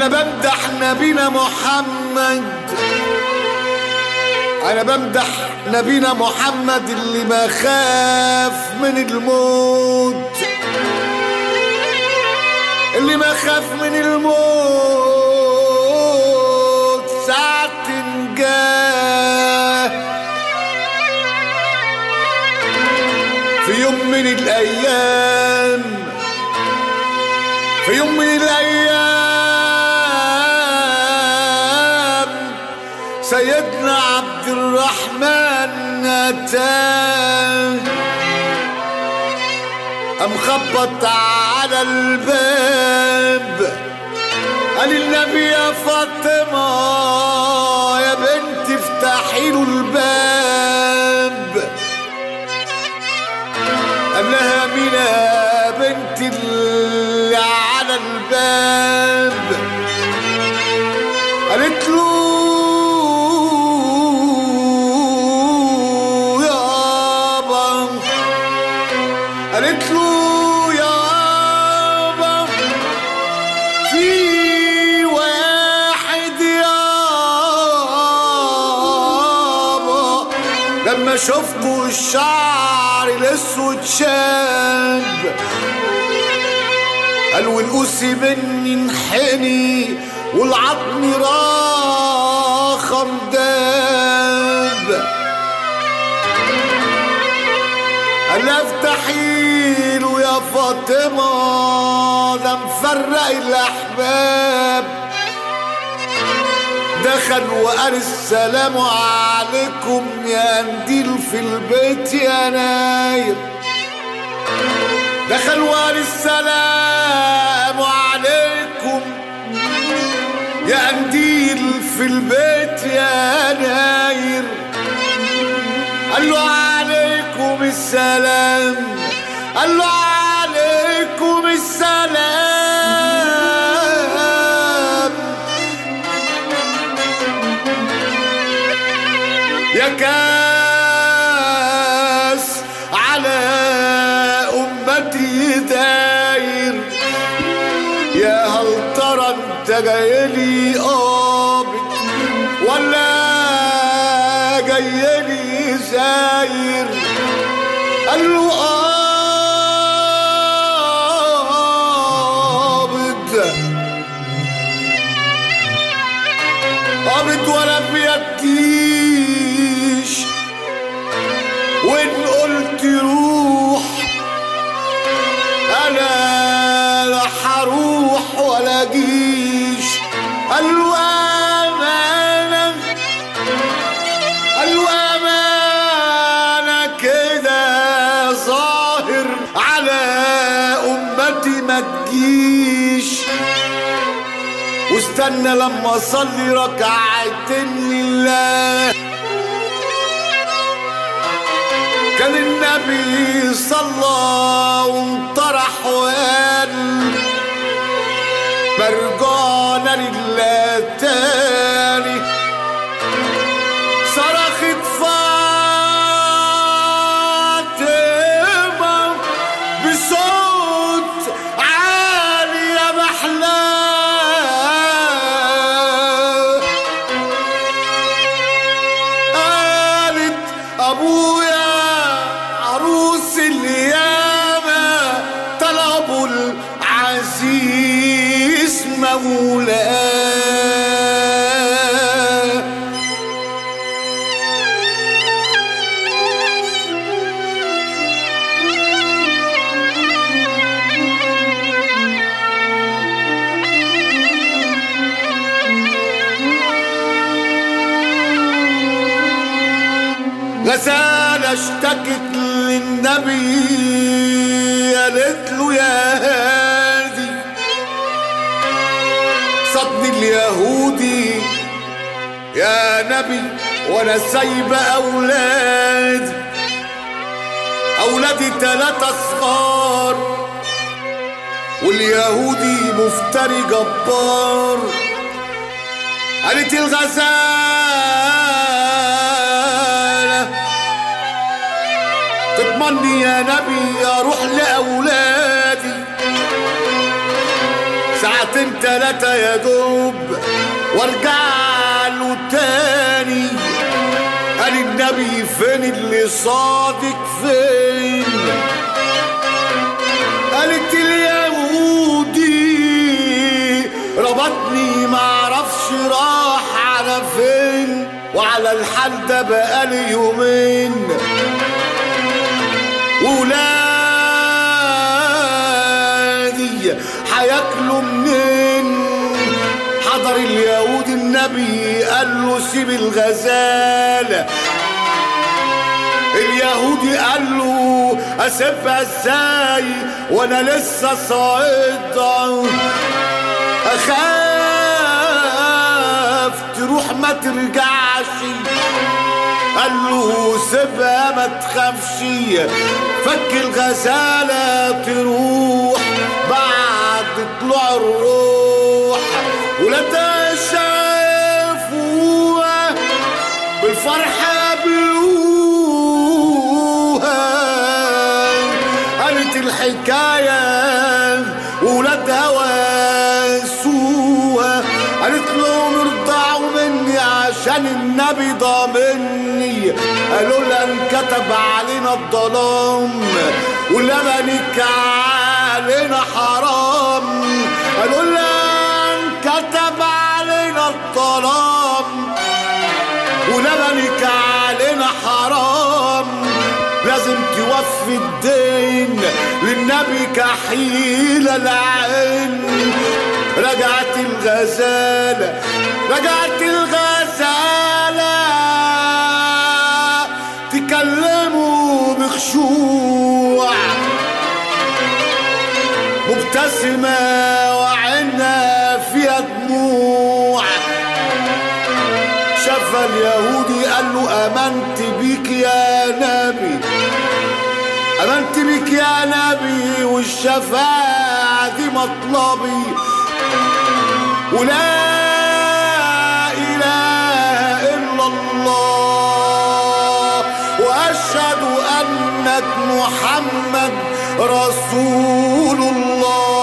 انا بمدح نبينا محمد، انا بمدح نبينا محمد اللي ما خاف من الموت، اللي ما خاف من الموت ساعة جاه في يوم من الايام، في يوم من الايام سيدنا عبد الرحمن اتاه، قام خبط على الباب، قال النبي يا فاطمة يا بنتي افتحي له الباب. قال لها مين يا بنتي اللي على الباب؟ قالت له يابا، قالت له يابا في واحد يابا لما شفته الشعر الاسود شاب، قال والقوسي مني انحني والعظم راخر داب، قال افتحي له يا فاطمة ده مفرق الاحباب. دخل وقال السلام عليكم يا قنديل في البيت يا ناير، دخل وقال السلام عليكم يا قنديل في البيت يا ناير. قال له عليكم السلام، قال له عليكم السلام يا كاس على أمتي داير، يا هل ترى انت جايلي قابض ولا جايلي زاير؟ قال له قابض ولا بيديش، وإن قلت روح أنا لا حروح ولا جيش. قال له أمانة، قال له أمانة كده ظاهر على أمتي ما تجيش، واستنى لما أصلي ركعتين لله. كان النبي صلى وانطرح وقال مرجعنا لله تاني. صرخت فاطمة بصوت عالي يا محلاه، قالت أبويا عروس اليامة طلبوا العزيز مولاه. غزالة اشتكت للنبي قالت له يا هادي صدني اليهودي يا نبي وانا سايبه اولادي 3 صغار، واليهودي مفتري جبار. قالت الغزالة تضمني يا نبي اروح لاولادي ساعة ساعتين تلاتة يا دوب وارجع له تاني. قال النبي فين اللي صادق فين؟ قالت اليهودي ربطني معرفش راح على فين، وعلى الحال ده بقالي يومين وولادي هياكلوا منين؟ حضر اليهودي النبي قال له سيب الغزالة. اليهودي قال له اسيبها ازاي وانا لسه صاعدة؟ اخاف تروح ما ترجعش. قال له سيبها ما تخافش، فك الغزالة تروح بعد طلوع الروح. ولادها شافوها بالفرحة قبلوها. قالت الحكاية وولادها واسوها. قالت لهم ارضعوا مني عشان النبي ضامني. قالوا لها انكتب علينا الظلام ولبنك علينا حرام. قالوا لها انكتب علينا الظلام ولبنك علينا حرام. لازم توفي الدين للنبي كحيل العين. رجعت الغزالة تكلموا بخشوع، مبتسمة وعينها فيها دموع. شاف اليهودي قال له آمنت بيك يا نبي، آمنت بيك يا نبي، والشفاعة دي مطلبي، ولا إله إلا الله، وأشهد أنك محمد رسول الله.